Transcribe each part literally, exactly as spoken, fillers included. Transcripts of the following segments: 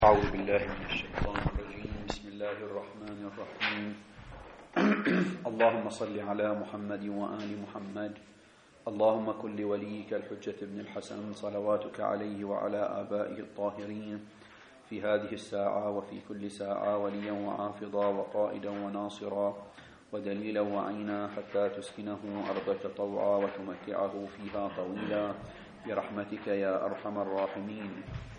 أعوذ بالله من الشيطان الرجيم. بسم الله الرحمن الرحيم. اللهم صل على محمد وآل محمد. اللهم كن لوليك الحجة ابن الحسن صلواتك عليه وعلى آبائه الطاهرين في هذه الساعة وفي كل ساعة وليا وعافضا وقائدا وناصرا ودليلا وعينا حتى تسكنه أرضك طوعا وتمتعه فيها طويلا برحمتك يا أرحم الراحمين.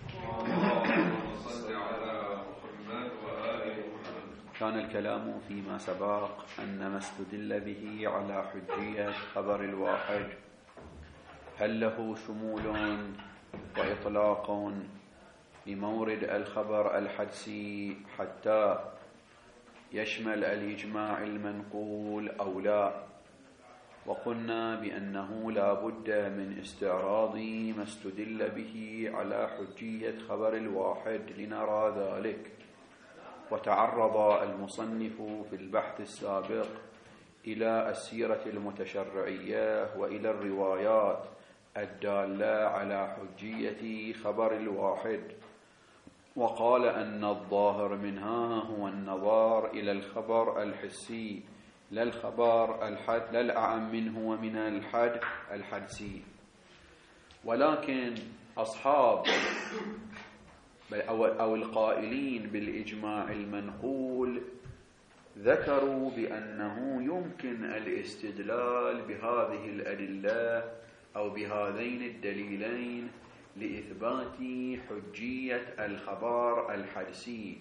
كان الكلام فيما سبق أن ما استدل به على حجية خبر الواحد هل له شمول وإطلاق لمورد الخبر الحدسي حتى يشمل الإجماع المنقول أو لا، وقلنا بأنه لا بد من استعراض ما استدل به على حجية خبر الواحد لنرى ذلك. وتعرض المصنف في البحث السابق إلى السيرة المتشرعية وإلى الروايات الدالة على حجية خبر الواحد، وقال أن الظاهر منها هو النظر إلى الخبر الحسي لا الخبر الحد لا الأعم منه ومن الحد الحدسي. ولكن أصحاب أو القائلين بالإجماع المنقول ذكروا بأنه يمكن الاستدلال بهذه الأدلة أو بهذين الدليلين لإثبات حجية الخبر الحدسي،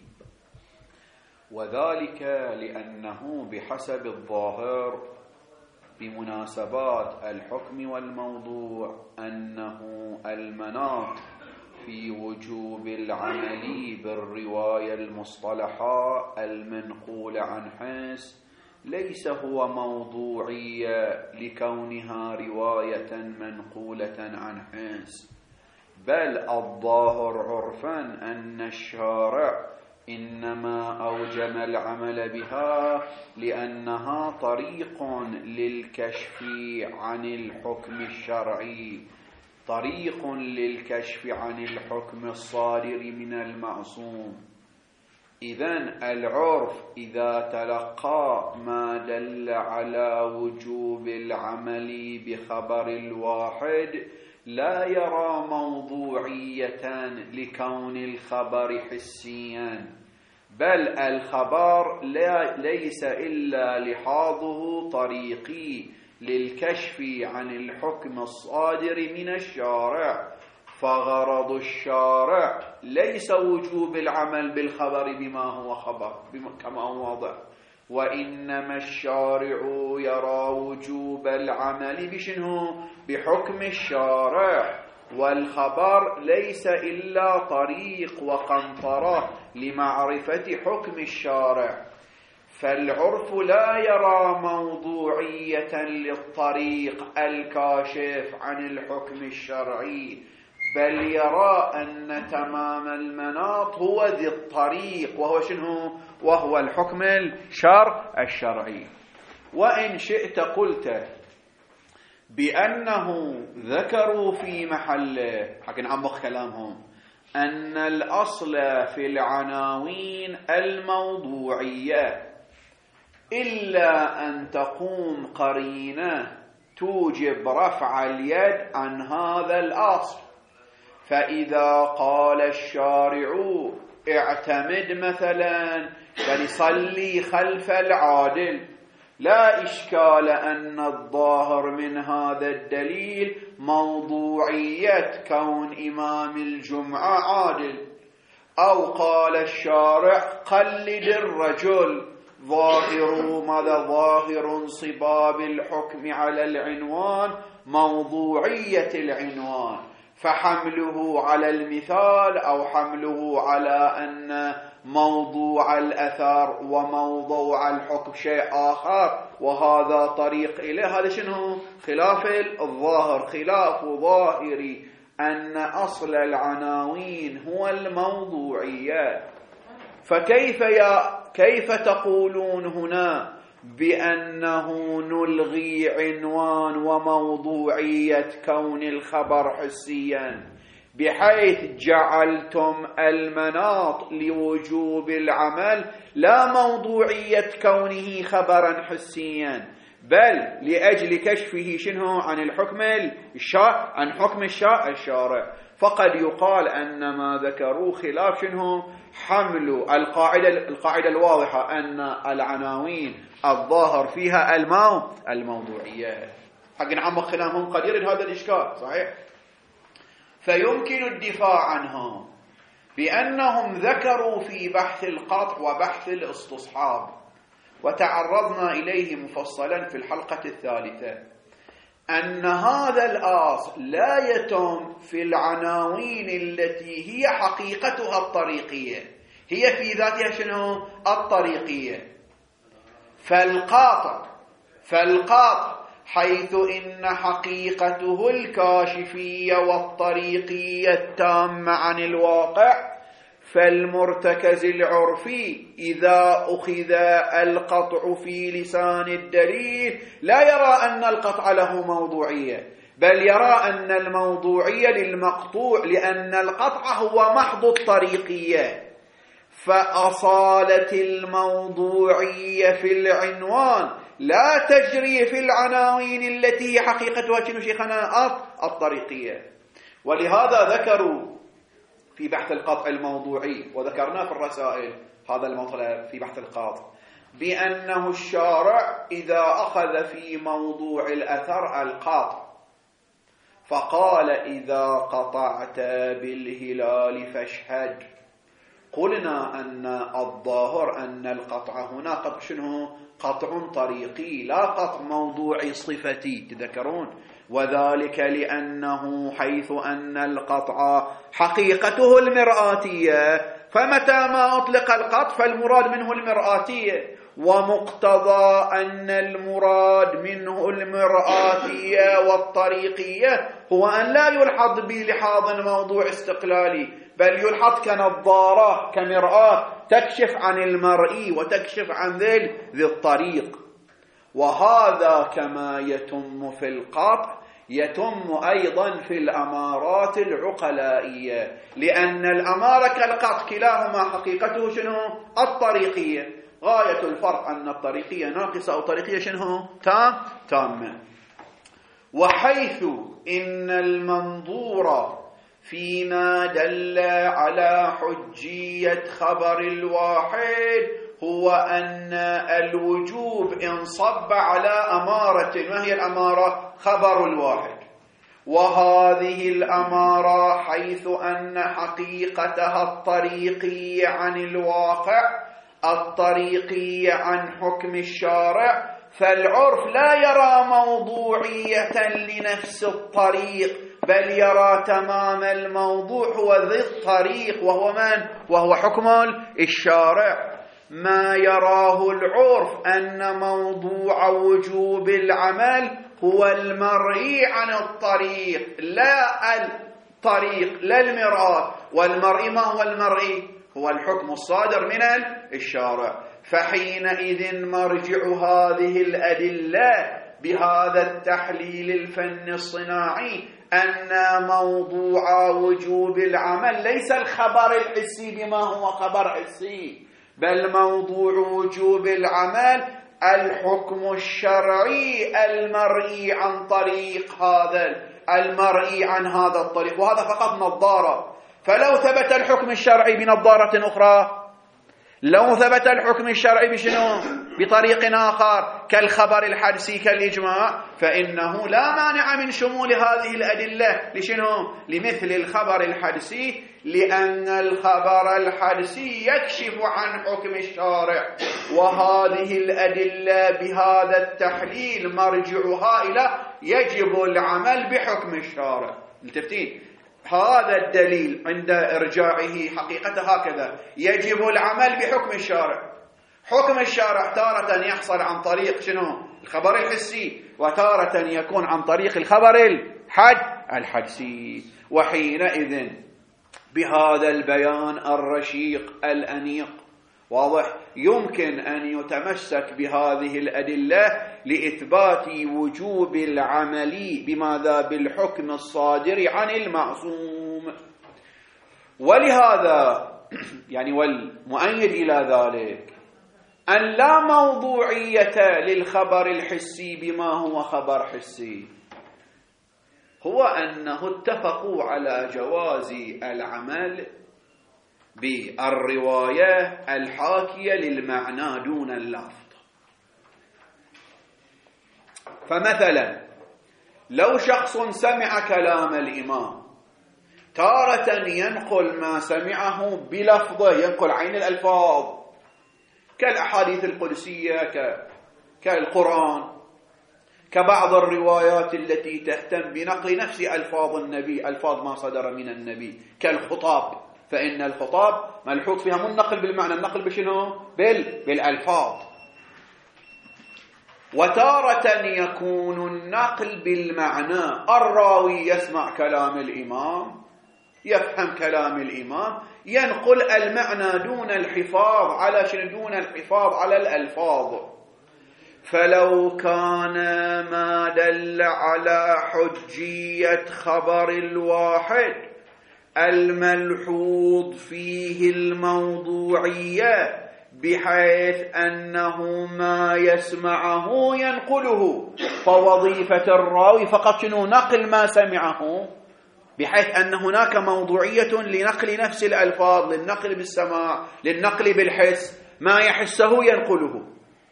وذلك لأنه بحسب الظاهر بمناسبات الحكم والموضوع أنه المناط في وجوب العمل بالرواية المصطلحة المنقول عن حس ليس هو موضوعية لكونها رواية منقولة عن حس، بل الظاهر عرفا أن الشارع إنما أوجب العمل بها لأنها طريق للكشف عن الحكم الشرعي، طريق للكشف عن الحكم الصادر من المعصوم. إذن العرف إذا تلقى ما دل على وجوب العمل بخبر الواحد لا يرى موضوعية لكون الخبر حسيا، بل الخبر لا ليس إلا لحاظه طريقي للكشف عن الحكم الصادر من الشارع، فغرض الشارع ليس وجوب العمل بالخبر بما هو خبر كما هو واضح، وإنما الشارع يرى وجوب العمل بشنو؟ بحكم الشارع، والخبر ليس إلا طريق وقنطرة لمعرفة حكم الشارع، فالعرف لا يرى موضوعية للطريق الكاشف عن الحكم الشرعي، بل يرى أن تمام المناط هو ذي الطريق وهو شنو؟ وهو الحكم الشرع الشرعي. وإن شئت قلت بأنه ذكروا في محله حق نعمق كلامهم أن الأصل في العناوين الموضوعية إلا أن تقوم قرينة توجب رفع اليد عن هذا الأصل، فإذا قال الشارع اعتمد مثلا فليصلي خلف العادل، لا إشكال أن الظاهر من هذا الدليل موضوعية كون إمام الجمعة عادل، أو قال الشارع قلد الرجل، ظاهر ماذا؟ ظاهر انصباب الحكم على العنوان موضوعية العنوان، فحمله على المثال أو حمله على أن موضوع الأثر وموضوع الحكم شيء آخر وهذا طريق إليه، هذا شنو؟ خلاف الظاهر، خلاف ظاهري أن أصل العناوين هو الموضوعية. فكيف يا كيف تقولون هنا بأنه نلغي عنوان وموضوعية كون الخبر حسيا؟ بحيث جعلتم المناط لوجوب العمل لا موضوعية كونه خبرا حسيا، بل لأجل كشفه شنو عن الحكم الشارع عن حكم الشارع. فقد يقال أن ما ذكروا خلاف شنو حمل القاعدة القاعدة الواضحة أن العناوين الظاهر فيها المو الموضوعية. حق نعمق كلامهم قد يرد هذا الإشكال صحيح. فيمكن الدفاع عنهم بأنهم ذكروا في بحث القطع وبحث الاستصحاب، وتعرضنا إليه مفصلا في الحلقة الثالثة، أن هذا الأصل لا يتم في العناوين التي هي حقيقتها الطريقية، هي في ذاتها شنو الطريقية. فالقاطع فالقاطع حيث إن حقيقته الكاشفية والطريقية التامة عن الواقع، فالمرتكز العرفي إذا أخذ القطع في لسان الدليل لا يرى أن القطع له موضوعية، بل يرى أن الموضوعية للمقطوع، لأن القطع هو محض الطريقية. فأصالة الموضوعية في العنوان لا تجري في العناوين التي حقيقتها شنو شيخنا الطريقية. ولهذا ذكروا في بحث القطع الموضوعي، وذكرنا في الرسائل هذا المطلب في بحث القطع، بأنه الشارع إذا أخذ في موضوع الأثر القطع فقال إذا قطعت بالهلال فاشهد، قلنا أن الظاهر أن القطع هنا قطع شنو قطع طريقي لا قطع موضوعي صفتي، تذكرون؟ وذلك لأنه حيث أن القطع حقيقته المرآتية، فمتى ما أطلق القطع فالمراد منه المرآتية، ومقتضى أن المراد منه المرآتية والطريقية هو أن لا يلحظ بلحاظ موضوع استقلالي، بل يلحظ كنظارة كمرآة تكشف عن المرئي وتكشف عن ذي ذي الطريق. وهذا كما يتم في القطع يتم أيضا في الأمارات العقلائية، لأن الأمارة كالقطع كلاهما حقيقته شنو الطريقية، غاية الفرق أن الطريقية ناقصة أو طريقية شنو تام تامة. وحيث إن المنظور فيما دل على حجية خبر الواحد هو أن الوجوب انصب على أمارة، ما هي الأمارة؟ خبر الواحد. وهذه الأمارة حيث أن حقيقتها الطريقية عن الواقع الطريقية عن حكم الشارع، فالعرف لا يرى موضوعية لنفس الطريق، بل يرى تمام الموضوع هو ذي الطريق، وهو من؟ وهو حكم الشارع. ما يراه العرف أن موضوع وجوب العمل هو المرئي عن الطريق، لا الطريق لا المرآة. والمرئي ما هو المرئي؟ هو الحكم الصادر من الشارع. فحينئذ مرجع هذه الأدلة بهذا التحليل الفني الصناعي أن موضوع وجوب العمل ليس الخبر الحسي بما هو خبر حسي، بل موضوع وجوب العمل الحكم الشرعي المرئي عن طريق هذا المرئي عن هذا الطريق، وهذا فقط نظارة. فلو ثبت الحكم الشرعي بنظارة أخرى، لو ثبت الحكم الشرعي بشنو؟ بطريق آخر كالخبر الحدسي كالإجماع، فإنه لا مانع من شمول هذه الأدلة لشنو؟ لمثل الخبر الحدسي، لأن الخبر الحدسي يكشف عن حكم الشارع، وهذه الأدلة بهذا التحليل مرجعها إلى يجب العمل بحكم الشارع. التفتين هذا الدليل عند إرجاعه حقيقته هكذا: يجب العمل بحكم الشارع. حكم الشارع تارة يحصل عن طريق شنو؟ الخبر الحسي، وتارة يكون عن طريق الخبر الحد الحدسي. وحينئذ بهذا البيان الرشيق الأنيق واضح؟ يمكن أن يتمسك بهذه الأدلة لإثبات وجوب العمل بماذا؟ بالحكم الصادر عن المعصوم. ولهذا يعني والمؤيد إلى ذلك أن لا موضوعية للخبر الحسي بما هو خبر حسي، هو أنه اتفقوا على جواز العمل بالرواية الحاكية للمعنى دون اللفظ. فمثلا لو شخص سمع كلام الإمام تارة ينقل ما سمعه بلفظه، ينقل عين الألفاظ كالأحاديث القدسية كالقرآن، كبعض الروايات التي تهتم بنقل نفس ألفاظ النبي، ألفاظ ما صدر من النبي، كالخطاب، فإن الخطاب ملحوظ فيها مو النقل بالمعنى، النقل بشنو؟ بال... بالألفاظ. وتارة يكون النقل بالمعنى، الراوي يسمع كلام الإمام، يفهم كلام الإمام، ينقل المعنى دون الحفاظ على شنو؟ دون الحفاظ على الألفاظ. فلو كان ما دل على حجية خبر الواحد الملحوظ فيه الموضوعية بحيث أنه ما يسمعه ينقله، فوظيفة الراوي فقط شنو؟ نقل ما سمعه، بحيث أن هناك موضوعية لنقل نفس الألفاظ، للنقل بالسماع، للنقل بالحس، ما يحسه ينقله.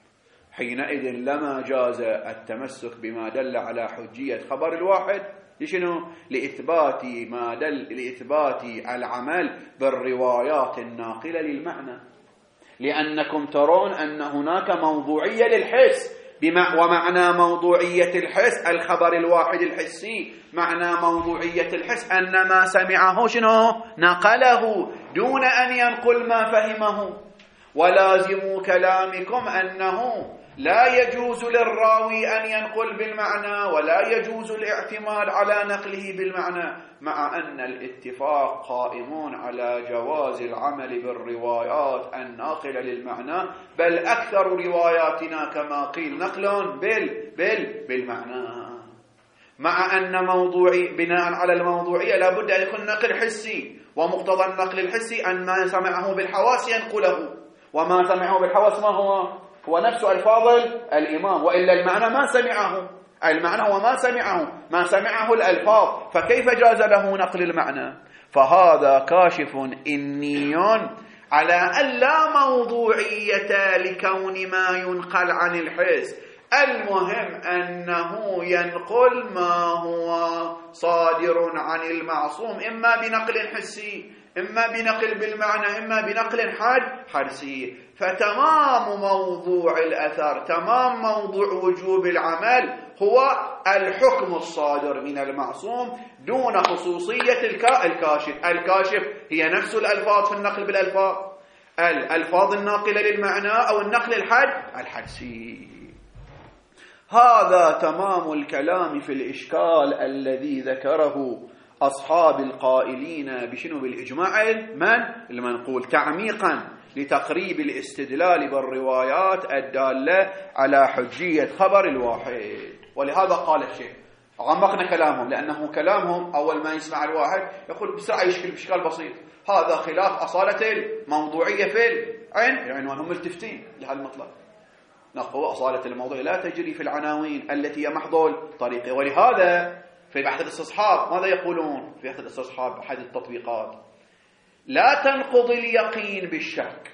حينئذ لما جاز التمسك بما دل على حجية خبر الواحد لشنو؟ لإثبات ما دل لإثبات العمل بالروايات الناقلة للمعنى، لأنكم ترون أن هناك موضوعية للحس، ومعنى موضوعية الحس الخبر الواحد الحسي، معنى موضوعية الحس أن ما سمعه شنو؟ نقله دون أن ينقل ما فهمه. ولازم كلامكم أنه لا يجوز للراوي أن ينقل بالمعنى ولا يجوز الاعتماد على نقله بالمعنى، مع أن الاتفاق قائمون على جواز العمل بالروايات الناقلة للمعنى، بل أكثر رواياتنا كما قيل نقل بال بال بالمعنى، مع أن موضوعي بناء على الموضوعية لابد أن يكون نقل حسي، ومقتضى النقل الحسي أن ما سمعه بالحواس ينقله، وما سمعه بالحواس ما هو؟ هو نفس ألفاظ الإمام، وإلا المعنى ما سمعه، المعنى هو ما سمعه، ما سمعه الألفاظ، فكيف جاز له نقل المعنى؟ فهذا كاشف إني على أن لا موضوعية لكون ما ينقل عن الحس، المهم أنه ينقل ما هو صادر عن المعصوم، إما بنقل حسي، إما بنقل بالمعنى، إما بنقل حد حرسي. فتمام موضوع الأثر، تمام موضوع وجوب العمل هو الحكم الصادر من المعصوم دون خصوصية الكاشف. الكاشف هي نفس الألفاظ في النقل بالألفاظ، الألفاظ الناقلة للمعنى أو النقل الحد الحدسي. هذا تمام الكلام في الإشكال الذي ذكره أصحاب القائلين بشنو؟ بالإجماع من؟ المنقول، تعميقا لتقريب الاستدلال بالروايات الدالة على حجية خبر الواحد. ولهذا قال الشيخ، عمقنا كلامهم، لأنه كلامهم أول ما يسمع الواحد يقول بسرعة يشكل بشكال بسيط، هذا خلاف أصالة الموضوعية في العين، يعني هم ملتفتين لهالمطلب. نقول أصالة الموضوع لا تجري في العناوين التي هي محض الطريقة. ولهذا في بحث الاستصحاب ماذا يقولون في بحث الاستصحاب أحد التطبيقات؟ لا تنقض اليقين بالشك،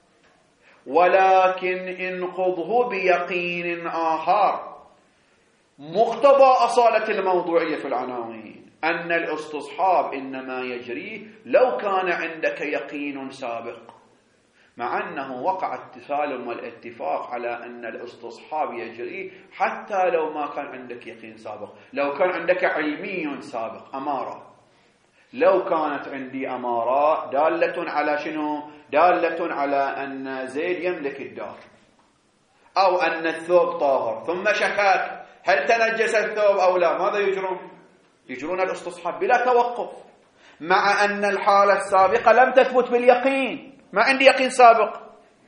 ولكن انقضه بيقين آخر. مقتضى أصالة الموضوعية في العناوين أن الاستصحاب إنما يجري لو كان عندك يقين سابق، مع أنه وقع التسالم والاتفاق على أن الاستصحاب يجري حتى لو ما كان عندك يقين سابق. لو كان عندك علمي سابق، أمارة، لو كانت عندي أمارة دالة على شنو؟ دالة على أن زيد يملك الدار، أو أن الثوب طاهر، ثم شكاك هل تنجس الثوب أو لا، ماذا يجرون؟ يجرون الاستصحاب بلا توقف، مع أن الحالة السابقة لم تثبت باليقين، ما عندي يقين سابق،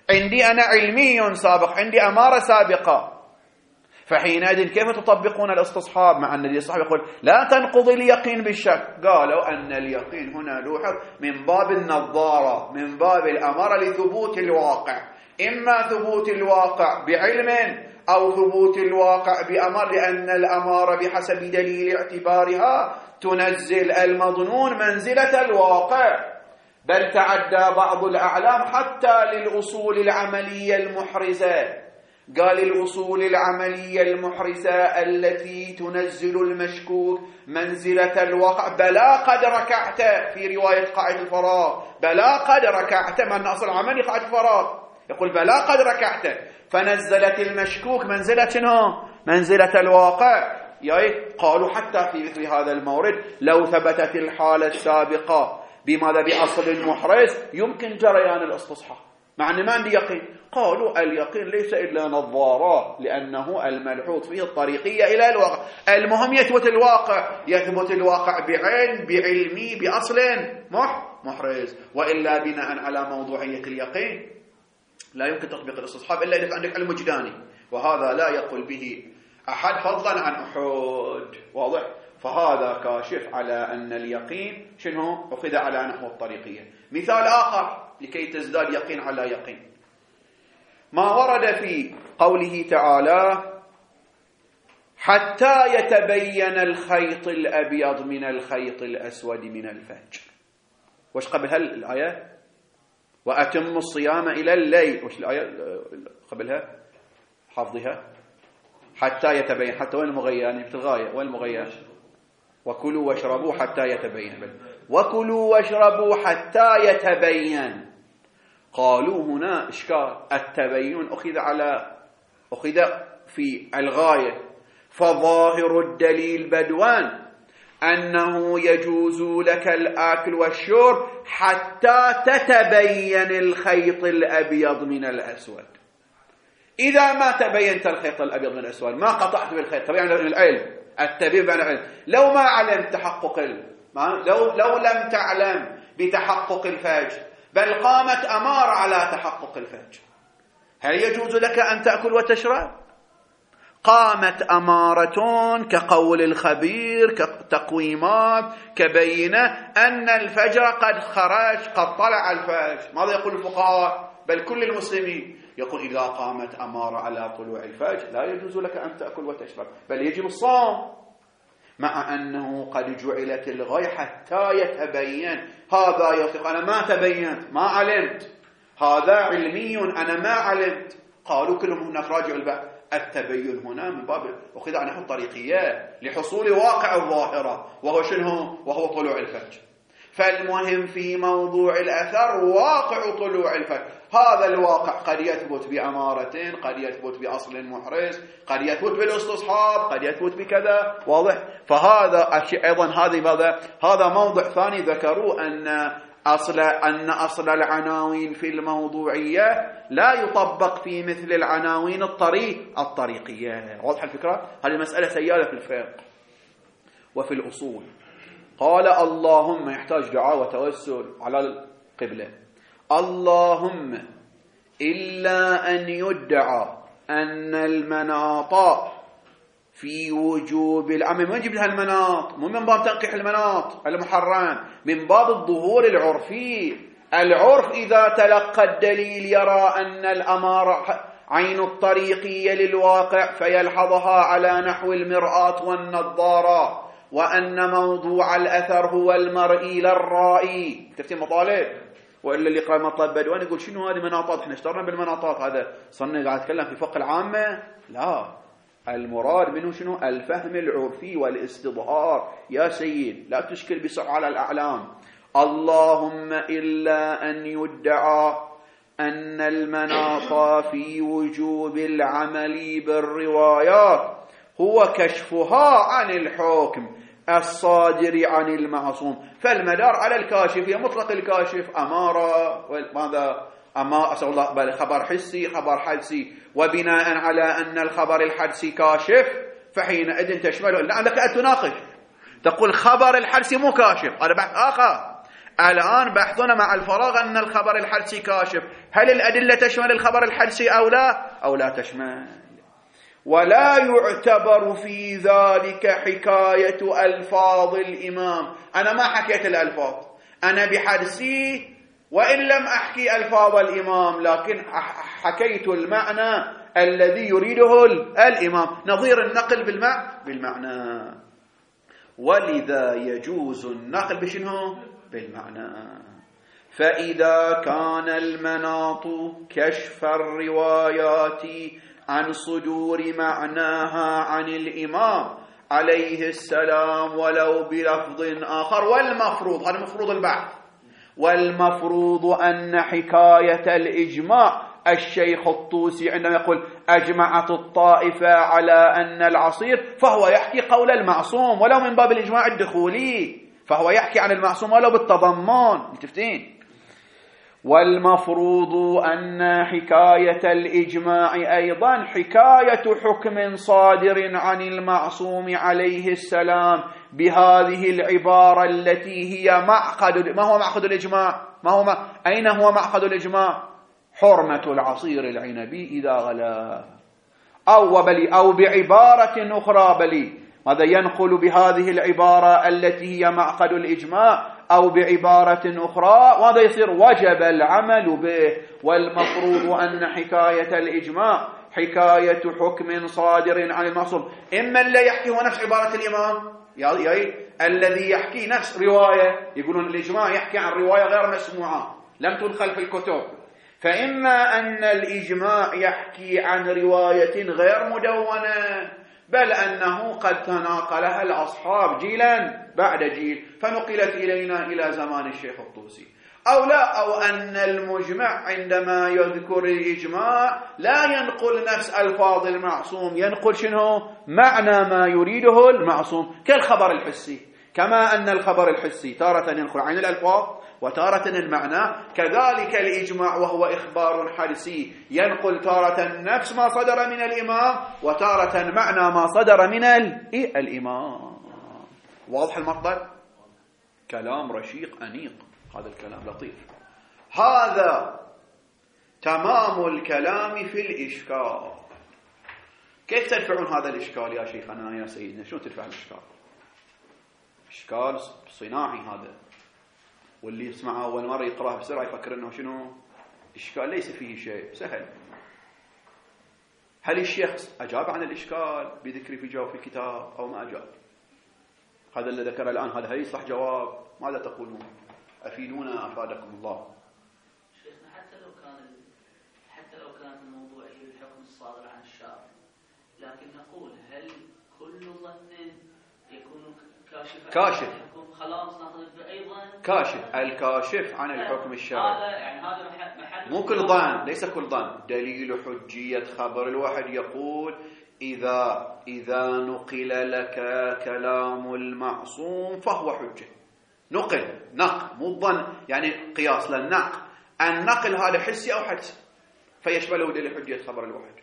عندي أنا علمي سابق، عندي أمارة سابقة، فحينئذ كيف تطبقون الاستصحاب مع أن الصحابي يقول لا تنقض اليقين بالشك؟ قالوا أن اليقين هنا لوحظ من باب النظارة، من باب الأمارة لثبوت الواقع، إما ثبوت الواقع بعلم أو ثبوت الواقع بأمر، لأن الأمارة بحسب دليل اعتبارها تنزل المظنون منزلة الواقع، بل تعدى بعض الأعلام حتى للأصول العملية المحرزة. قال الأصول العملية المحرزة التي تنزل المشكوك منزلة الواقع، بلا قد ركعت، في رواية قاعد الفراغ بلا قد ركعت، من أصل عملي قاعد الفراغ يقول بلا قد ركعت، فنزلت المشكوك منزلة شنو؟ منزلة الواقع. يعني قالوا حتى في مثل هذا المورد لو ثبتت الحالة السابقة بماذا؟ بأصل محرز، يمكن جريان الاستصحاب مع أن ما عندي يقين. قالوا اليقين ليس إلا نظارة، لأنه الملحوظ فيه الطريقية إلى الواقع، المهم يثبت الواقع، يثبت الواقع بعلم بعلمي بأصل محرز، وإلا بناء على موضوعية اليقين لا يمكن تطبيق الاستصحاب إلا إذا عندك علم وجداني، وهذا لا يقول به أحد فضلا عن أحد. واضح؟ فهذا كاشف على أن اليقين شنو؟ أخذ على نحو الطريقية. مثال آخر لكي تزداد يقين على يقين، ما ورد في قوله تعالى حتى يتبين الخيط الأبيض من الخيط الأسود من الفجر. وش قبلها الآية؟ وأتم الصيام إلى الليل. وش الآية قبلها؟ حافظها. حتى يتبين، حتى وين المغيّة؟ يعني في الغاية وين المغيّة؟ وكلوا واشربوا حتى يتبين، وكلوا واشربوا حتى يتبين. قالوا هنا إشكال، التبين أخذ على أخذ في الغاية، فظاهر الدليل بدوان أنه يجوز لك الأكل والشرب حتى تتبين الخيط الأبيض من الأسود. إذا ما تبينت الخيط الأبيض من الأسود، ما قطعت بالخيط، طبعا العلم التبين معنى العلم، لو ما علمت تحقق لو لو لم تعلم بتحقق الفجر بل قامت أمارة على تحقق الفجر، هل يجوز لك أن تأكل وتشرب؟ قامت أمارة كقول الخبير، كتقويمات، كبينة أن الفجر قد خرج، قد طلع الفجر. ماذا يقول الفقهاء؟ بل كل المسلمين يقول إذا قامت أمارة على طلوع الفجر لا يجوز لك أن تأكل وتشرب، بل يجب الصوم، مع أنه قد جعلت الغاية حتى يتبين. هذا يثق أنا ما تبينت، ما علمت، هذا علمي أنا ما علمت. قالوا كلهم هناك راجع البحث، التبين هنا من باب أخذ عنه الطريقية لحصول واقع الظاهرة، وهو شنو؟ وهو طلوع الفجر. فالمهم في موضوع الأثر واقع طلوع الفجر، هذا الواقع قد يثبت بأمارة، قد يثبت بأصل محرز، قد يثبت بالاستصحاب، قد يثبت بكذا. واضح؟ فهذا أيضا هذه ماذا؟ هذا موضع ثاني ذكروا أن أصل أن أصل العناوين في الموضوعية لا يطبق في مثل العناوين الطريق الطريقية. واضح الفكرة؟ هذه مسألة سيالة في الفقه وفي الأصول. قال اللهم، يحتاج دعاء وتوسل على القبلة، اللهم إلا أن يدعى أن المناط في وجوب العمل. ما نجيب لها المناط، مو من باب تنقيح المناط المحرم، من باب الظهور العرفي. العرف إذا تلقى الدليل يرى أن الأمارة عين الطريقية للواقع فيلحظها على نحو المرآة والنظارة، وأن موضوع الأثر هو المرئي للرائي. تفتي مطالب؟ وإلا اللي يقرأ مطلب بدوان يقول شنو هذه مناطات، احنا اشترنا بالمناطات، هذا صرنا قاعد نتكلم في فقه العامة. لا، المراد منه شنو؟ الفهم العرفي والاستظهار. يا سيد لا تشكل بسرعة على الأعلام. اللهم إلا أن يدعى أن المناط في وجوب العمل بالروايات هو كشفها عن الحكم الصادر عن المعصوم، فالمدار على الكاشف، هي مطلق الكاشف، أمارة ماذا؟ أما أسأل الله بل خبر حسي، خبر حدسي، وبناء على أن الخبر الحدسي كاشف فحينئذ تشمله. لعلك أن تناقش تقول خبر الحدسي مو كاشف، هذا بحث آخر. الآن بحثنا مع الفراغ أن الخبر الحدسي كاشف. هل الأدلة تشمل الخبر الحدسي أو لا؟ أو لا تشمل. ولا يعتبر في ذلك حكاية ألفاظ الإمام. أنا ما حكيت الألفاظ، أنا بحدسي وإن لم أحكي ألفاظ الإمام، لكن حكيت المعنى الذي يريده الإمام، نظير النقل بالمعنى بالمعنى ولذا يجوز النقل بشنو؟ بالمعنى. فإذا كان المناط كشف الروايات عن صدور معناها عن الإمام عليه السلام ولو بلفظ آخر، والمفروض، هذا مفروض البحث، والمفروض أن حكاية الإجماع، الشيخ الطوسي عندما يقول أجمعت الطائفة على أن العصير، فهو يحكي قول المعصوم ولو من باب الإجماع الدخولي، فهو يحكي عن المعصوم ولو بالتضمن. متفتين؟ والمفروض أن حكاية الإجماع أيضا حكاية حكم صادر عن المعصوم عليه السلام بهذه العبارة التي هي معقد. ما هو معقد الإجماع؟ ما هو ما أين هو معقد الإجماع؟ حرمة العصير العنبي إذا غلا، أو بلي أو بعبارة أخرى بلي ماذا ينقل بهذه العبارة التي هي معقد الإجماع أو بعبارة أخرى، وهذا يصير وجب العمل به. والمفروض أن حكاية الإجماع حكاية حكم صادر عن المعصوم، إما اللي يحكي هو نفس عبارة الإمام، يعني الذي يحكي نفس رواية، يقولون الإجماع يحكي عن رواية غير مسموعة لم تدخل في الكتب، فإما أن الإجماع يحكي عن رواية غير مدونة، بل أنه قد تناقلها الأصحاب جيلا بعد جيل فنقلت إلينا إلى زمان الشيخ الطوسي، أو لا، أو أن المجمع عندما يذكر الإجماع لا ينقل نفس ألفاظ المعصوم، ينقل شنو؟ معنى ما يريده المعصوم، كالخبر الحسي. كما أن الخبر الحسي تارة ينقل عن الألفاظ وتارة المعنى، كذلك الإجماع وهو إخبار حدسي ينقل تارة نفس ما صدر من الإمام وتارة معنى ما صدر من الإمام. واضح المطلب؟ كلام رشيق أنيق، هذا الكلام لطيف. هذا تمام الكلام في الإشكال. كيف تدفعون هذا الإشكال يا شيخنا يا سيدنا؟ شو تدفع الإشكال؟ إشكال صناعي هذا، واللي يسمعه أول مرة يقرأه بسرعة يفكر أنه شنو إشكال، ليس فيه شيء، سهل. هل الشيخ أجاب عن الإشكال بذكر في جواب في الكتاب أو ما أجاب؟ هذا اللي ذكر الآن هذا هل يصلح جواب؟ ماذا تقولون؟ أفيدونا أفادكم الله. شيخنا حتى لو كان حتى لو كان الموضوع هي الحكم الصادر عن الشارع، لكن نقول هل كل ظن يكون كاشف كاشف خلاص ناخذ ايضا كاشف الكاشف عن الحكم الشرعي، هذا يعني هذا محل مو كل ظن، ليس كل ظن. دليل حجية خبر الواحد يقول إذا إذا نقل لك كلام المعصوم فهو حجة. نقل نقل مو الظن، يعني قياس للنقل. النقل هذا حسي أو حدسي فيشمله دليل حجية خبر الواحد.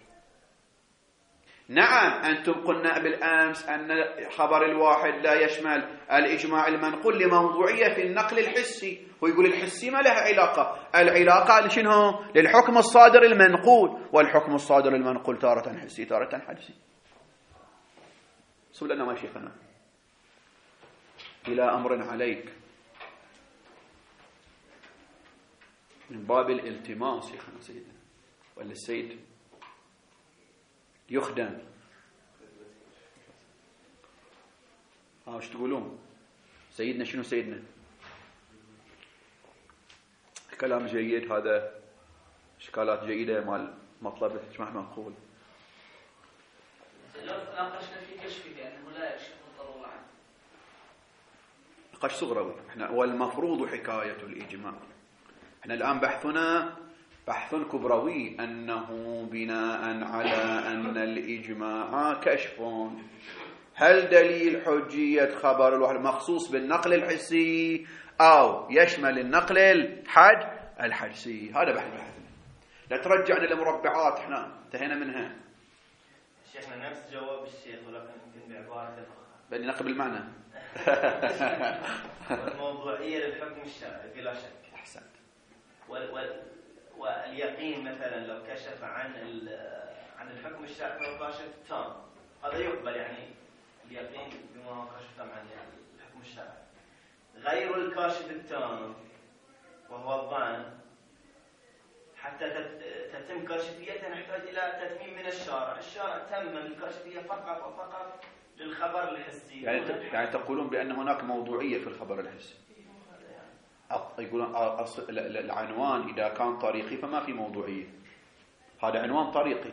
نعم أنتم قلنا بالأمس أن خبر الواحد لا يشمل الإجماع المنقول لموضوعية في النقل الحسي، ويقول الحسي ما لها علاقة، العلاقة لشنو؟ للحكم الصادر المنقول، والحكم الصادر المنقول تارة حسي تارة حدسي. سؤال لنا ما شيخنا إلى أمر عليك من باب الالتماس شيخنا سيدنا، ولا السيد يخدم. ها وش تقولون سيدنا؟ شنو سيدنا؟ كلام جيد هذا، اشكالات جيدة مال مطلب الاجماع منقول. لو ناقشنا في كشفه بأنه لا يكشف الضرورة عنه نقاش صغروي احنا، والمفروض حكاية الإجماع. احنا الآن بحثنا بحث كبروي أنه بناء على أن الإجماع كشف. هل دليل حجية خبر الواحد مخصوص بالنقل الحسي أو يشمل النقل الحد الحدسي؟ هذا بحث بحثنا. لا ترجعنا لمربعات، احنا انتهينا منها. شيخنا نفس جواب الشيخ ولكن يمكن بعبارة أخرى. بل نقل بالمعنى. والموضوعية للحكم الشرعي بلا شك. أحسنت. وال وال واليقين مثلا لو كشف عن عن الحكم الشرعي فهو كاشف تام، هذا يقبل يعني اليقين بما هو كاشف تام عن الحكم الشرعي. غير الكاشف التام وهو الظن حتى تتم كاشفيته نحتاج إلى تتميم من الشارع. الشارع تمم الكاشفية فقط وفقط للخبر الحسي. يعني يعني تقولون بأن هناك موضوعية في الخبر الحسي. يقولون العنوان إذا كان طريقي فما في موضوعية. هذا عنوان طريقي.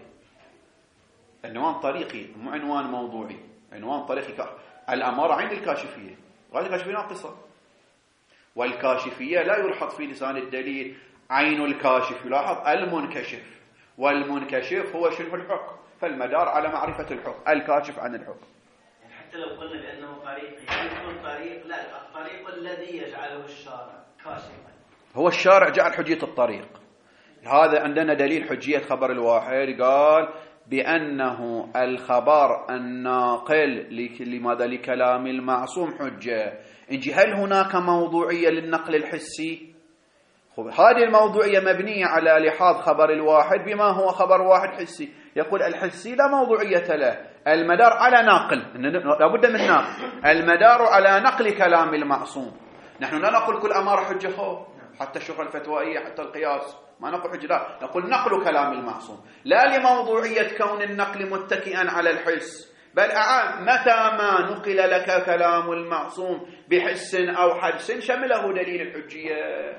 عنوان طريقي مو عنوان موضوعي. عنوان طريقي. الأمارة عند الكاشفية. غير الكاشفية ناقصة. والكاشفية لا يلحظ في لسان الدليل عين الكاشف، يلاحظ المنكشف، والمنكشف هو شنو الحكم، فالمدار على معرفة الحكم، الكاشف عن الحكم. حتى لو قلنا بأنه طريقي يكون طريق، لا، الطريق الذي يجعله الشارع كاشفا هو الشارع جعل حجية الطريق. هذا عندنا دليل حجية خبر الواحد، قال بأنه الخبر الناقل لماذا لكلام المعصوم حجة. إنجي هل هناك موضوعية للنقل الحسي؟ هذه الموضوعية مبنية على لحاظ خبر الواحد بما هو خبر واحد حسي. يقول الحسي لا موضوعية له، المدار على ناقل، لابد من ناقل، المدار على نقل كلام المعصوم. نحن لا نقول كل أمارة حجة خو، حتى الشبهة الفتوائية حتى القياس ما نقول حجة، لا نقول نقل كلام المعصوم، لا لموضوعية كون النقل متكئا على الحس، بل متى ما نقل لك كلام المعصوم بحس أو حدس شمله دليل الحجية.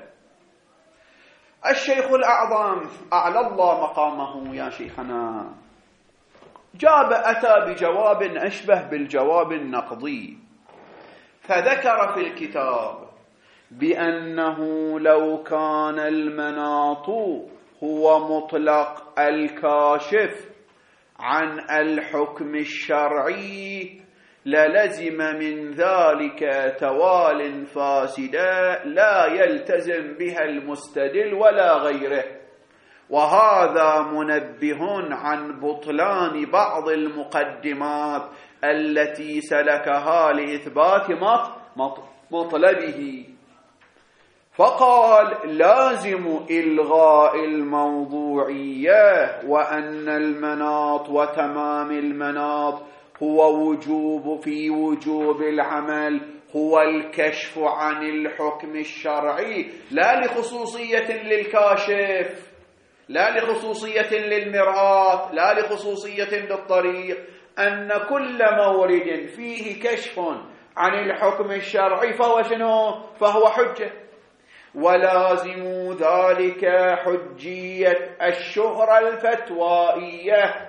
الشيخ الأعظم أعلى الله مقامه يا شيخنا جاب أتى بجواب أشبه بالجواب النقضي، فذكر في الكتاب بأنه لو كان المناط هو مطلق الكاشف عن الحكم الشرعي للزم من ذلك توال فاسدا لا يلتزم بها المستدل ولا غيره، وهذا منبه عن بطلان بعض المقدمات التي سلكها لإثبات مطلبه. فقال لازم إلغاء الموضوعية وأن المناط وتمام المناط هو وجوب في وجوب العمل هو الكشف عن الحكم الشرعي، لا لخصوصية للكاشف، لا لخصوصية للمرآة، لا لخصوصية للطريق، أن كل مورد فيه كشف عن الحكم الشرعي فهو شنو؟ فهو حجة. ولازم ذلك حجية الشهرة الفتوائية،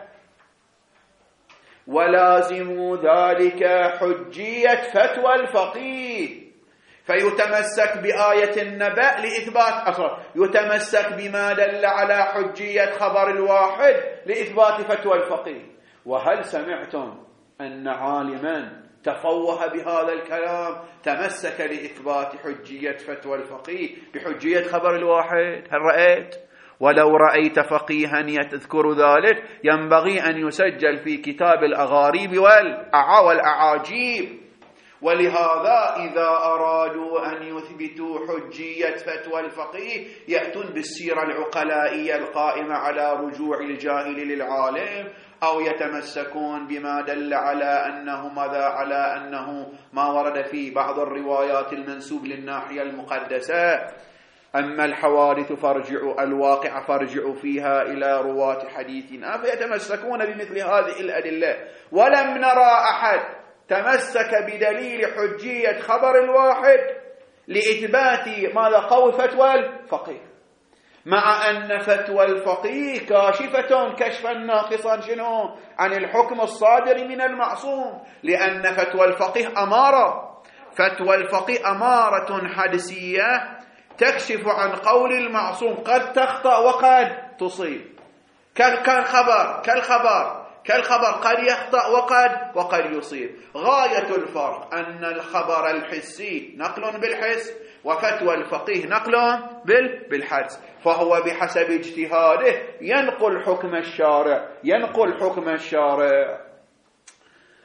ولازم ذلك حجية فتوى الفقيه، فيتمسك بآية النبأ لإثبات أصلا، يتمسك بما دل على حجية خبر الواحد لإثبات فتوى الفقيه. وهل سمعتم أن عالما تفوه بهذا الكلام تمسك لإثبات حجية فتوى الفقيه بحجية خبر الواحد؟ هل رأيت؟ ولو رأيت فقيها يذكر ذلك ينبغي أن يسجل في كتاب الأغاريب والأعاجيب. ولهذا إذا أرادوا أن يثبتوا حجية فتوى الفقيه يأتون بالسيرة العقلائية القائمة على رجوع الجاهل للعالم، أو يتمسكون بما دل على أنه ماذا على أنه ما ورد في بعض الروايات المنسوب للناحية المقدسة. أما الحوادث فارجعوا الواقع فارجعوا فيها إلى رواة حديثنا، فيتمسكون بمثل هذه الأدلة. ولم نرى أحد تمسك بدليل حجية خبر الواحد لإثبات ماذا قول فتوى الفقيه، مع أن فتوى الفقيه كاشفة كشفا ناقصا شنو عن الحكم الصادر من المعصوم، لأن فتوى الفقيه أمارة، فتوى الفقيه أمارة حدسية تكشف عن قول المعصوم، قد تخطأ وقد تصيب، كالخبر كالخبر كالخبر قد يخطأ وقد وقد يصيب. غاية الفرق أن الخبر الحسي نقل بالحس وفتوى الفقيه نقل بالحدس، فهو بحسب اجتهاده ينقل حكم الشارع ينقل حكم الشارع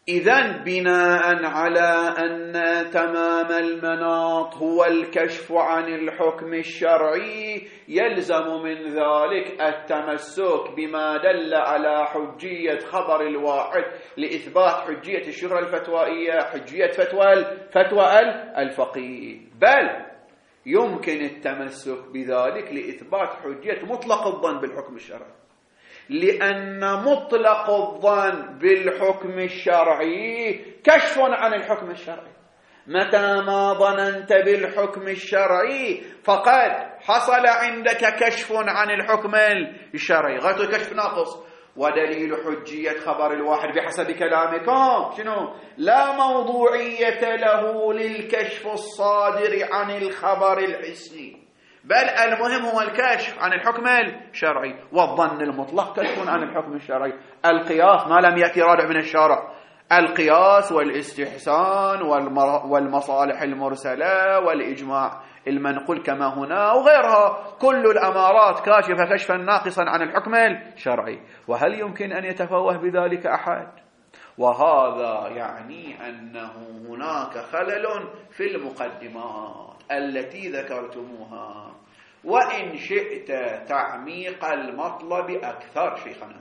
إذن بناء على أن تمام المناط هو الكشف عن الحكم الشرعي، يلزم من ذلك التمسك بما دل على حجية خبر الواحد لإثبات حجية الشهرة الفتوائية، حجية فتوى فتوى الفقيه، بل يمكن التمسك بذلك لإثبات حجية مطلق الظن بالحكم الشرعي، لأن مطلق الظن بالحكم الشرعي كشف عن الحكم الشرعي. متى ما ظننت بالحكم الشرعي فقد حصل عندك كشف عن الحكم الشرعي. غاية الكشف ناقص، ودليل حجية خبر الواحد بحسب كلامكم شنو؟ لا موضوعية له للكشف الصادر عن الخبر الحسي، بل المهم هو الكشف عن الحكم الشرعي، والظن المطلق كشف عن الحكم الشرعي. القياس ما لم يأتي رادع من الشارع، القياس والاستحسان والمصالح المرسلة والإجماع المنقول كما هنا وغيرها، كل الأمارات كاشفة كشفا ناقصا عن الحكم الشرعي. وهل يمكن أن يتفوه بذلك أحد؟ وهذا يعني أنه هناك خلل في المقدمات التي ذكرتموها. وإن شئت تعميق المطلب أكثر شيخنا،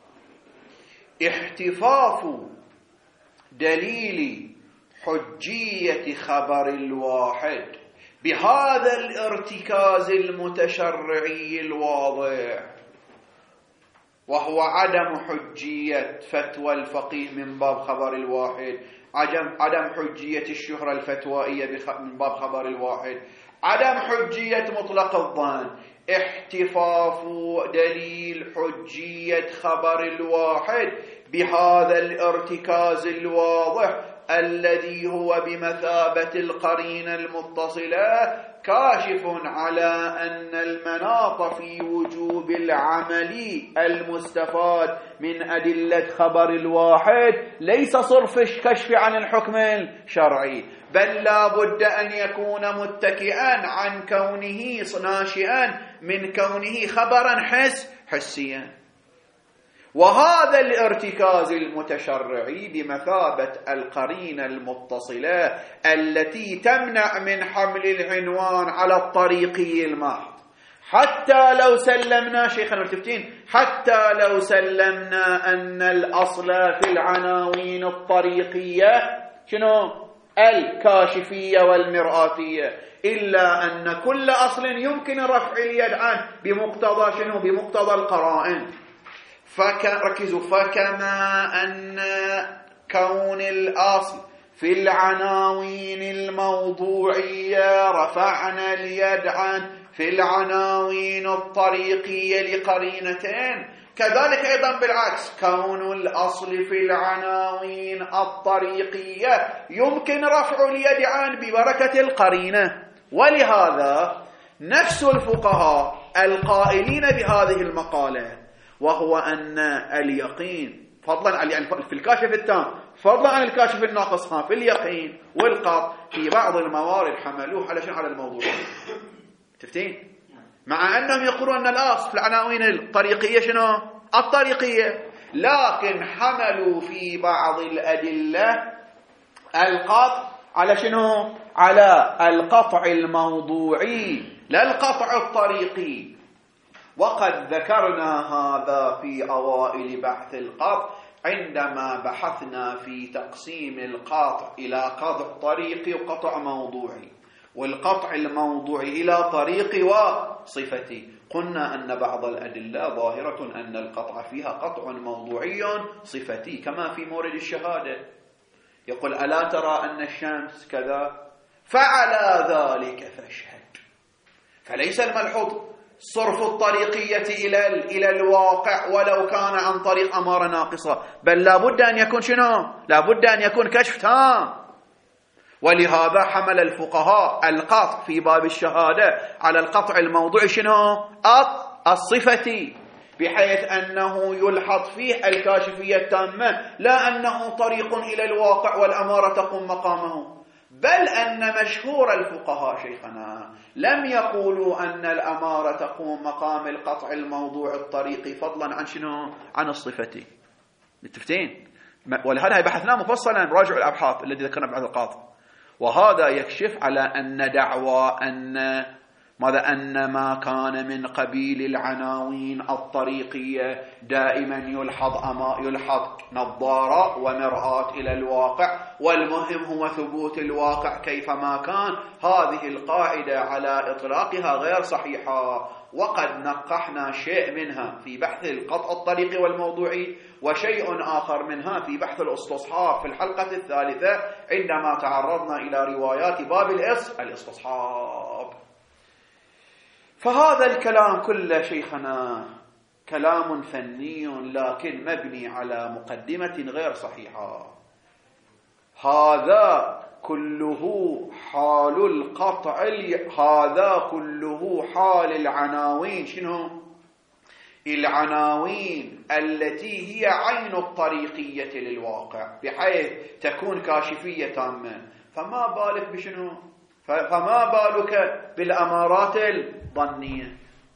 احتفاف دليل حجية خبر الواحد بهذا الارتكاز المتشرعي الواضح، وهو عدم حجية فتوى الفقيه من باب خبر الواحد، عدم حجية الشهرة الفتوائية من باب خبر الواحد، عدم حجية مطلق الظن، احتفاف دليل حجية خبر الواحد بهذا الارتكاز الواضح الذي هو بمثابة القرينة المتصلة كاشف على أن المناط في وجوب العمل المستفاد من أدلة خبر الواحد ليس صرف كشف عن الحكم الشرعي، بل لا بد أن يكون متكئا عن كونه ناشئا من كونه خبرا حس حسيا. وهذا الارتكاز المتشرعي بمثابة القرينة المتصلة التي تمنع من حمل العنوان على الطريقي المحض، حتى لو سلمنا شيخنا التفتين حتى لو سلمنا أن الأصل في العناوين الطريقية شنو؟ الكاشفية والمرآتية، إلا أن كل أصل يمكن رفع اليد عنه بمقتضى شنو؟ بمقتضى القرائن. فركزوا، فكما أن كون الأصل في العناوين الموضوعية رفعنا اليد عن في العناوين الطريقية لقرينتين، كذلك أيضا بالعكس كون الأصل في العناوين الطريقية يمكن رفع اليد عن ببركة القرينة. ولهذا نفس الفقهاء القائلين بهذه المقالة، وهو أن اليقين فضلا عن يعني في الكاشف التام فضلا عن الكاشف الناقص في اليقين والقطع في بعض الموارد حملوه على شنو؟ على الموضوع. تفتين؟ مع أنهم يقولون أن الأصل في العناوين الطريقية شنو؟ الطريقية، لكن حملوا في بعض الأدلة القطع على شنو؟ على القطع الموضوعي لا القطع الطريقي. وقد ذكرنا هذا في أوائل بحث القطع عندما بحثنا في تقسيم القطع إلى قطع طريقي وقطع موضوعي، والقطع الموضوعي إلى طريقي وصفتي. قلنا أن بعض الأدلة ظاهرة أن القطع فيها قطع موضوعي صفتي، كما في مورد الشهادة يقول ألا ترى أن الشمس كذا فعلى ذلك فاشهد. فليس الملحوظ صرف الطريقية إلى إلى الواقع ولو كان عن طريق أمارة ناقصة، بل لا بد أن يكون شنو؟ لا بد أن يكون كشف تام. ولهذا حمل الفقهاء القطع في باب الشهادة على القطع الموضوعي شنو؟ الصفتي، بحيث أنه يلحظ فيه الكاشفية التامة، لا أنه طريق إلى الواقع والأمارة تقوم مقامه. بل أن مشهور الفقهاء شيخنا لم يقولوا أن الأمارة تقوم مقام القطع الموضوع الطريقي فضلا عن شنو؟ عن الصفتي. متفقين؟ ولهذا بحثنا مفصلا راجع الأبحاث الذي ذكرنا بعد القاضي. وهذا يكشف على أن دعوى أن ماذا أن ما كان من قبيل العناوين الطريقية دائما يلحظ أما يلحظ نظارة ومرآة إلى الواقع، والمهم هو ثبوت الواقع كيفما كان. هذه القاعدة على إطلاقها غير صحيحة، وقد نقحنا شيء منها في بحث القطع الطريقي والموضوعي، وشيء آخر منها في بحث الاستصحاب في الحلقة الثالثة عندما تعرضنا إلى روايات باب الاستصحاب. فهذا الكلام كله شيخنا كلام فني لكن مبني على مقدمة غير صحيحة. هذا كله حال القطع، هذا كله حال العناوين. شنو العناوين؟ التي هي عين الطريقية للواقع بحيث تكون كاشفية تامة. فما بالك بشنو؟ فما بالك بالأمارات الظنية؟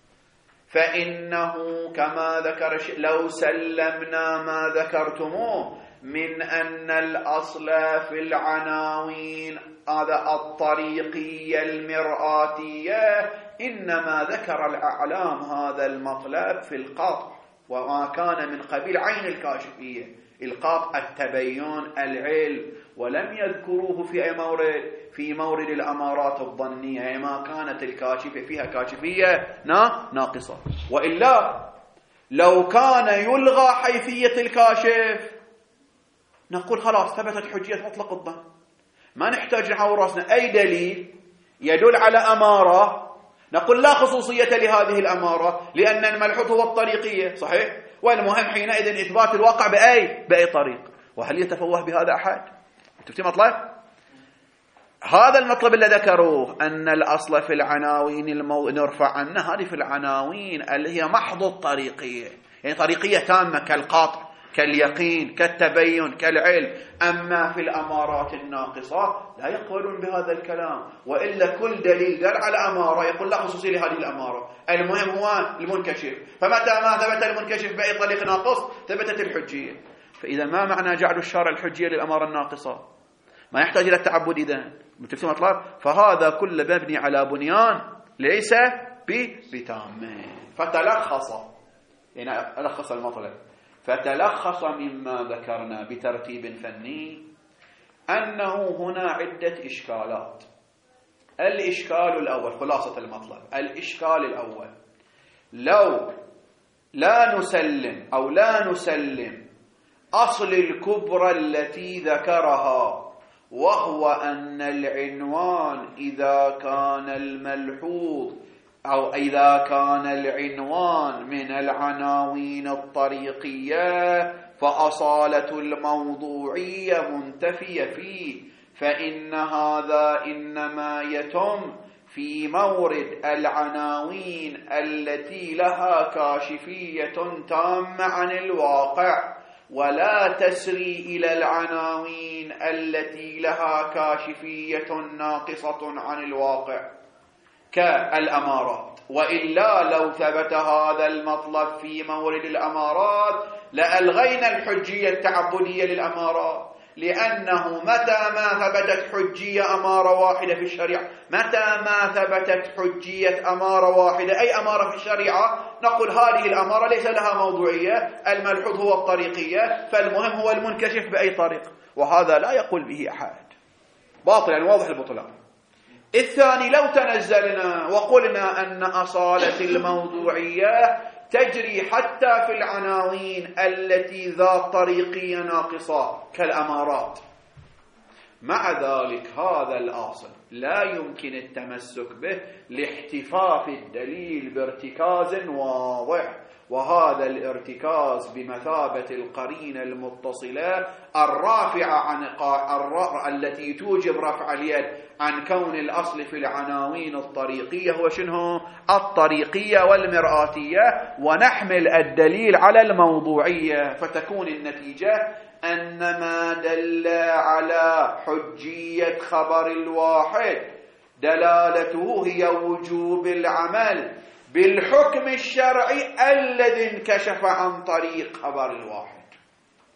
فإنه كما ذكر لو سلمنا ما ذكرتموه من أن الأصل في العناوين هذا الطريقية المرآتية، إنما ذكر الأعلام هذا المطلب في القطع وما كان من قبيل عين الكاشفية، القطع التبين العلم، ولم يذكروه في أي مورد في مورد الأمارات الظنية ما كانت الكاشفة فيها كاشفية ناقصة. وإلا لو كان يلغى حيثية الكاشف نقول خلاص ثبتت حجية مطلق الظن، ما نحتاج نحاول راسنا أي دليل يدل على أمارة نقول لا خصوصية لهذه الأمارة لأن الملحوظ هو الطريقية. صحيح؟ والمهم حينئذ إثبات الواقع بأي بأي طريق. وهل يتفوه بهذا أحد؟ تفتي مطلب؟ هذا المطلب اللي ذكروه أن الأصل في العناوين المو... نرفع عنه، هذه في العناوين اللي هي محض الطريقية، يعني طريقية تامة كالقطع كاليقين كالتبين كالعلم. أما في الأمارات الناقصة لا يقولون بهذا الكلام، وإلا كل دليل قال على أمارة يقول لا خصوصية لهذه الأمارة، المهم هو المنكشف. فمتى ما ثبت المنكشف بأي طريق ناقص ثبتت الحجية. فإذا ما معنى جعل الشارع الحجية للأمارة الناقصة؟ ما يحتاج إلى التعبد إذن. متفهم مطلب؟ فهذا كله مبني على بنيان ليس بتام. فتلخص يعني ألخص المطلب فتلخص مما ذكرنا بترتيب فني أنه هنا عدة إشكالات. الإشكال الأول خلاصة المطلب، الإشكال الأول لو لا نسلم أو لا نسلم أصل الكبرى التي ذكرها، وهو أن العنوان إذا كان الملحوظ أو إذا كان العنوان من العناوين الطريقية فأصالة الموضوعية منتفية فيه، فإن هذا إنما يتم في مورد العناوين التي لها كاشفية تامة عن الواقع، ولا تسري إلى العناوين التي لها كاشفية ناقصة عن الواقع كالأمارات. وإلا لو ثبت هذا المطلب في مورد الأمارات لألغينا الحجية التعبدية للأمارات، لأنه متى ما ثبتت حجية أمارة واحدة في الشريعة متى ما ثبتت حجية أمارة واحدة أي أمارة في الشريعة نقول هذه الأمارة ليس لها موضوعية، الملحوظ هو الطريقية، فالمهم هو المنكشف بأي طريق. وهذا لا يقول به أحد، باطل يعني واضح البطلان. الثاني لو تنزلنا وقلنا أن أصالة الموضوعية تجري حتى في العناوين التي ذات طريقية ناقصة كالأمارات، مع ذلك هذا الأصل لا يمكن التمسك به لاحتفاف الدليل بارتكاز واضح، وهذا الارتكاز بمثابة القرينة المتصلة الرافعة عن الر... التي توجب رفع اليد عن كون الأصل في العناوين الطريقية هو شنو؟ الطريقية والمرآتية، ونحمل الدليل على الموضوعية، فتكون النتيجة أن ما دل على حجية خبر الواحد دلالته هي وجوب العمل بالحكم الشرعي الذي انكشف عن طريق خبر الواحد.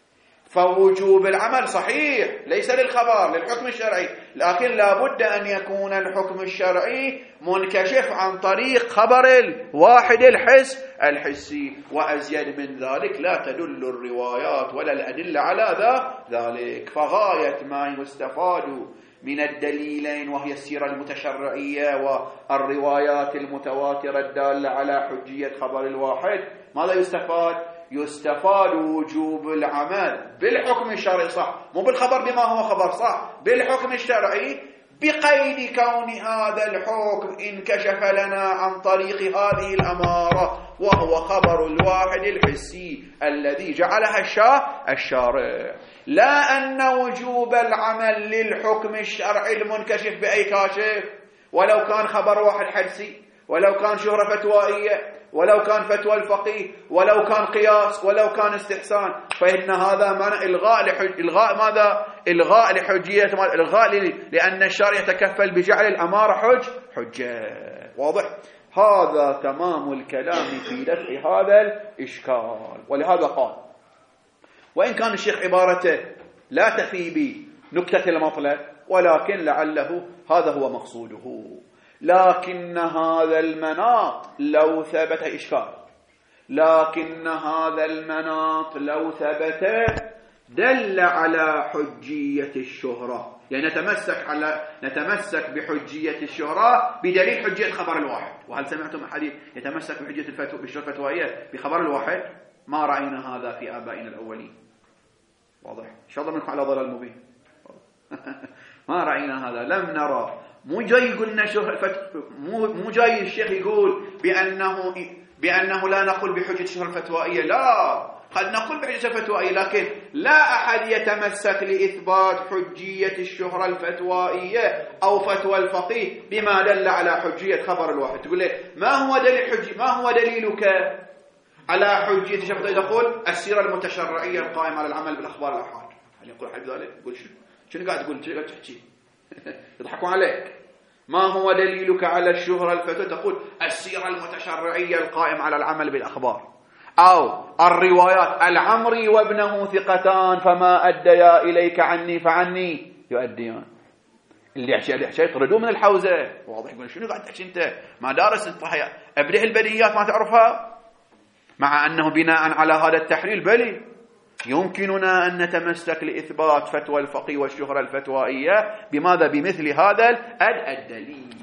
فوجوب العمل صحيح ليس للخبر للحكم الشرعي، لكن لا بد أن يكون الحكم الشرعي منكشف عن طريق خبر الواحد الحس الحسي. وأزيد من ذلك لا تدل الروايات ولا الأدلة على ذلك. فغاية ما يستفاد من الدليلين وهي السيرة المتشرعية والروايات المتواترة الدالة على حجية خبر الواحد، ماذا يستفاد؟ يستفاد وجوب العمل بالحكم الشرعي، صح، مو بالخبر بما هو خبر، صح، بالحكم الشرعي، بقيد كون هذا الحكم انكشف لنا عن طريق هذه الأمارة وهو خبر الواحد الحسي الذي جعلها الشاه الشارع. لا أن وجوب العمل للحكم الشرعي المنكشف بأي كاشف، ولو كان خبر واحد حدسي، ولو كان شهرة فتوائية، ولو كان فتوى الفقيه، ولو كان قياس، ولو كان استحسان، فإن هذا معنى إلغاء لحج... إلغاء ماذا؟ إلغاء لحجية، إلغاء ل... لأن الشرع يتكفل بجعل الأمارة حج حجة. واضح؟ هذا تمام الكلام في دفع هذا الإشكال. ولهذا قال وإن كان الشيخ عبارته لا تفي بنكتة المطلب، ولكن لعله هذا هو مقصوده، لكن هذا المناط لو ثبت إشكال، لكن هذا المناط لو ثبت دل على حجية الشهرة، يعني نتمسك على نتمسك بحجية الشهرة بدليل حجية خبر الواحد. وهل سمعتم حديث يتمسك بحجية الفتوى بالشهرة الفتوائية بخبر الواحد؟ ما رأينا هذا في آبائنا الأولين. واضح؟ إن شاء الله منكم على ضلال مبين. ما رأينا هذا، لم نرى. مو جاي يقولنا مو مو جاي الشيخ يقول بأنه بأنه لا نقول بحجة الشهرة الفتوائية، لا، قد نقول بحجة الفتوائية، لكن لا أحد يتمسك لإثبات حجية الشهرة الفتوائية أو فتوى الفقيه بما دل على حجية خبر الواحد. تقول لي ما هو دليل حجي ما هو دليلك على حجية الشهرة الفتوائية؟ تقول السيرة المتشرعية القائمة على العمل بالأخبار الآحاد. هل يقول حد ذلك؟ يقول شنو؟ شنو قاعد تقول؟ شنو قاعد تحكي؟ يضحكوا عليك. ما هو دليلك على الشهرة الفتوى؟ تقول السيرة المتشرعية القائمة على العمل بالأخبار، أو الروايات العمري وابنه ثقتان فما أديا إليك عني فعني يؤديان. اللي يحكي اللي يحكي يطردوه من الحوزة. واضح؟ يقول شنو قاعد تحكي أنت؟ ما دارس أنت أبدأ البديهيات ما تعرفها، مع أنه بناء على هذا التحليل بلي يمكننا أن نتمسك لإثبات فتوى الفقيه والشهرة الفتوائية بماذا؟ بمثل هذا الدليل.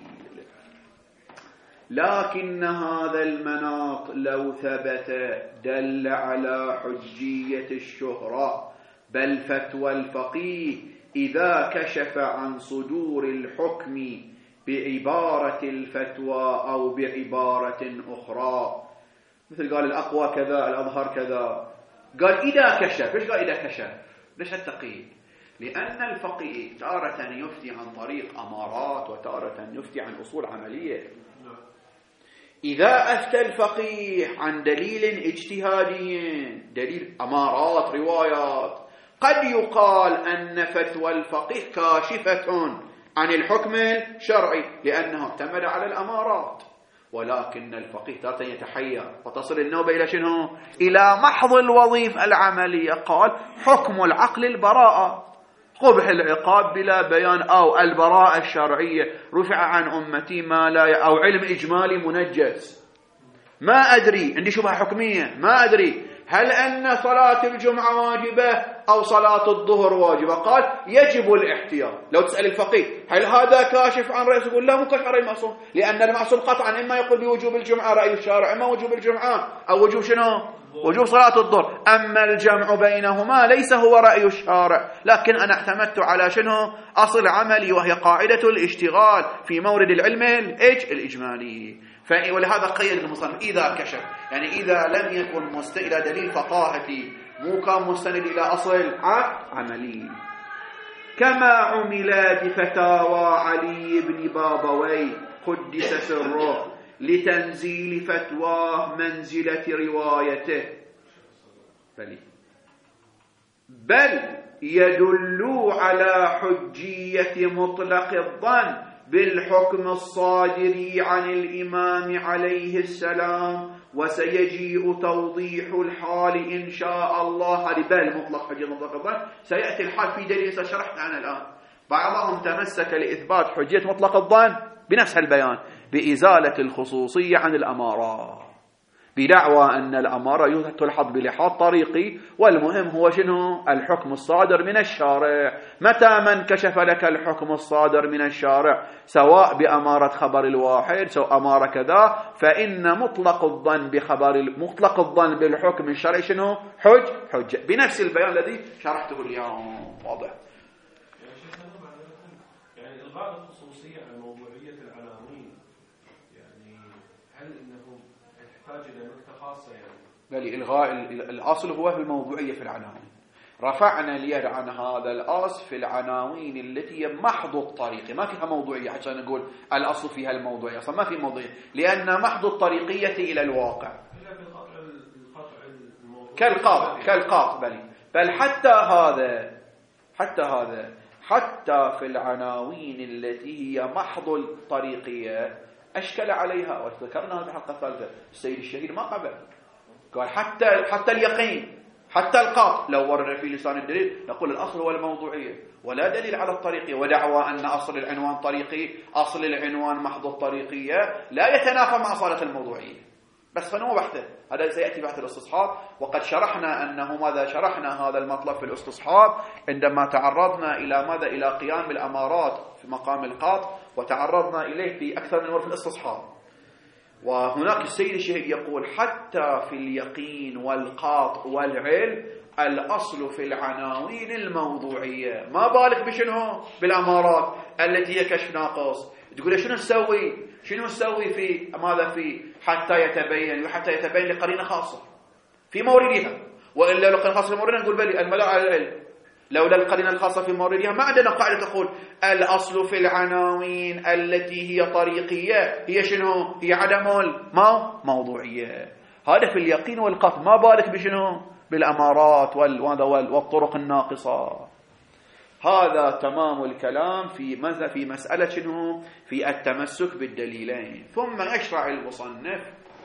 لكن هذا المناط لو ثبت دل على حجية الشهرة، بل فتوى الفقيه إذا كشف عن صدور الحكم بعبارة الفتوى أو بعبارة أخرى، مثل قال الأقوى كذا الأظهر كذا، قال إذا كشف. ليش قال إذا كشف؟ ليش التقييد؟ لأن الفقيه تارة يفتي عن طريق أمارات وتارة يفتي عن أصول عملية. إذا أفتى الفقيه عن دليل اجتهادي، دليل أمارات روايات، قد يقال أن فتوى الفقيه كاشفة عن الحكم الشرعي لأنه اعتمد على الأمارات، ولكن الفقيه تارة يتحير وتصل النوبة إلى شنو؟ إلى محض الوظيفة العملية. قال حكم العقل البراءة، قبح العقاب بلا بيان، أو البراءة الشرعية، رفع عن أمتي ما لا، أو علم إجمالي منجز. ما أدري، عندي شبهة حكمية، ما أدري هل أن صلاة الجمعة واجبة أو صلاة الظهر واجبة؟ قال يجب الاحتياط. لو تسأل الفقيه هل هذا كاشف عن رأي؟ يقول لا، مو كاشف عن رأي المعصوم، لأن المعصوم قطعا إما يقول بوجوب الجمعة رأي الشارع، إما وجوب الجمعة أو وجوب شنو؟ وجوب صلاة الظهر. أما الجمع بينهما ليس هو رأي الشارع، لكن أنا اعتمدت على شنو؟ أصل عملي، وهي قاعدة الاشتغال في مورد العلم الإجمالي. ولهذا قيد المصنف إذا كشف، يعني إذا لم يكن مستند إلى دليل فقاهتي، مو كان مستند إلى أصل عملي. كما عمل بفتاوى علي بن بابوي قدس سره لتنزيل فتواه منزلة روايته، بل بل يدل على حجية مطلق الظن بالحكم الصادر عن الإمام عليه السلام، وسيجيء توضيح الحال إن شاء الله. هذه بال مطلق حجية مطلق الظن، سيأتي الحال في دليل شرحت عنه الآن. بعضهم تمسك لإثبات حجية مطلق الظن بنفس البيان بإزالة الخصوصية عن الأمارات، بدعوى أن الأمارة تلحظ بلحاظ طريقي، والمهم هو شنو؟ الحكم الصادر من الشارع. متى من كشف لك الحكم الصادر من الشارع سواء بأمارة خبر الواحد سواء أمارة كذا، فإن مطلق الظن بخبر مطلق الظن بالحكم الشرعي شنو؟ حج حج بنفس البيان الذي شرحته اليوم. واضح؟ يعني إلغاء الخصوصية عن موضوعية العناوين، يعني هل إنه يحتاج إلى نكتة خاصة؟ يعني بل إلغاء الأصل هو في الموضوعية في العناوين. رفعنا اليد عن هذا الأصل في العناوين التي هي محض الطريقة، ما فيها موضوعية، عشان نقول الأصل فيها الموضوعية، أصلا ما في موضوعية، لأن محض الطريقية إلى الواقع كالقاط كالقاط بل بل حتى هذا حتى هذا حتى في العناوين التي هي محض الطريقية أشكل عليها، وذكرنا هذه الحلقة الثالثة. السيد الشهيد ما قبل قال حتى حتى اليقين حتى القاط، لو ورد في لسان الدليل نقول الأصل هو الموضوعية ولا دليل على الطريقية، ودعوى أن أصل العنوان طريقي، أصل العنوان محض الطريقية لا يتنافى مع أصالة الموضوعية. بس فنو بحثه، هذا سيأتي بحث الاستصحاب، وقد شرحنا أنه ماذا شرحنا هذا المطلب في الاستصحاب عندما تعرضنا إلى ماذا إلى قيام الأمارات في مقام القاط، وتعرضنا إليه في أكثر من مرة في الاستصحاب. وهناك السيد الشهيد يقول حتى في اليقين والقاط والعلم الأصل في العناوين الموضوعية، ما بالك بشنو بالأمارات التي هي كشف ناقص. تقول شنو نسوي شنو نسوي في ماذا في حتى يتبين وحتى يتبين لقرينة خاصة في موردها، وإلا لو قرينة خاصة في موردها نقول بلي الملاء على العلم. لولا القرينة الخاصة في موردها ما عندنا قاعدة تقول الأصل في العناوين التي هي طريقية هي شنو؟ هي عدم ما موضوعية. هذا في اليقين والقطع، ما بالك بشنو بالأمارات والطرق الناقصة. هذا تمام الكلام في ماذا في مسألة شنو؟ في التمسك بالدليلين. ثم يشرع المصنف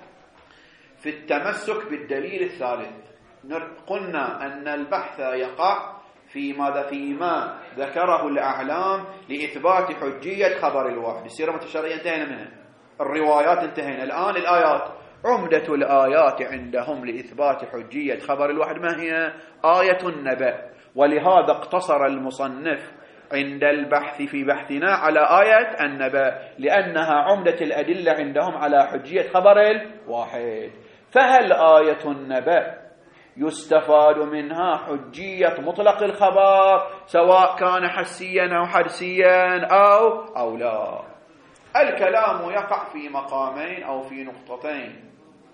في التمسك بالدليل الثالث. قلنا أن البحث يقع في ماذا فيما ذكره الأعلام لإثبات حجية خبر الواحد. السيرة المتشرعية انتهينا منها، الروايات انتهينا، الآن الآيات. عمدة الآيات عندهم لإثبات حجية خبر الواحد ما هي؟ آية النبأ. ولهذا اقتصر المصنف عند البحث في بحثنا على آية النبأ، لأنها عمدة الأدلة عندهم على حجية خبر الواحد. فهل آية النبأ يستفاد منها حجية مطلق الخبر سواء كان حسيا أو حدسيا أو أو لا؟ الكلام يقع في مقامين أو في نقطتين.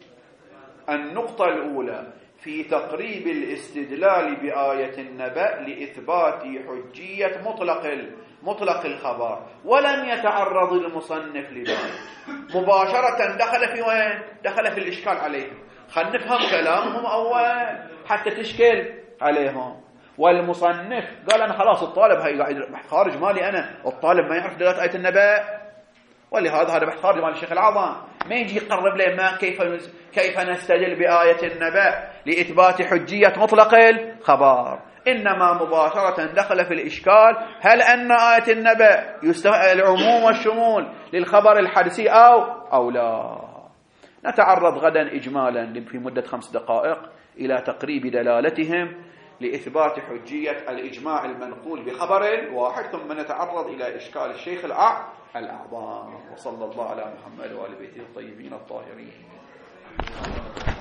النقطة الأولى في تقريب الاستدلال بآية النبأ لإثبات حجية مطلق مطلق الخبر، ولم يتعرض المصنف لذلك مباشرة. دخل في وين؟ دخل في الإشكال عليهم. خلنا نفهم كلامهم أول حتى تشكل عليهم. والمصنف قال أنا خلاص الطالب هاي قاعد خارج مالي، أنا الطالب ما يعرف دلالة آية النبأ، ولهذا هذا بحث خارج مال الشيخ العظام. ما يجي يقرب لي ما كيف كيف نستدل بآية النبأ لإثبات حجية مطلق الخبر، إنما مباشرة دخل في الإشكال هل أن آية النبأ يستوعب العموم والشمول للخبر الحدسي أو أو لا. نتعرض غدا إجمالا في مدة خمس دقائق إلى تقريب دلالتهم لإثبات حجية الإجماع المنقول بخبر واحد، ثم نتعرض إلى إشكال الشيخ الأعظم. وصلى الله على محمد وآل بيته الطيبين الطاهرين.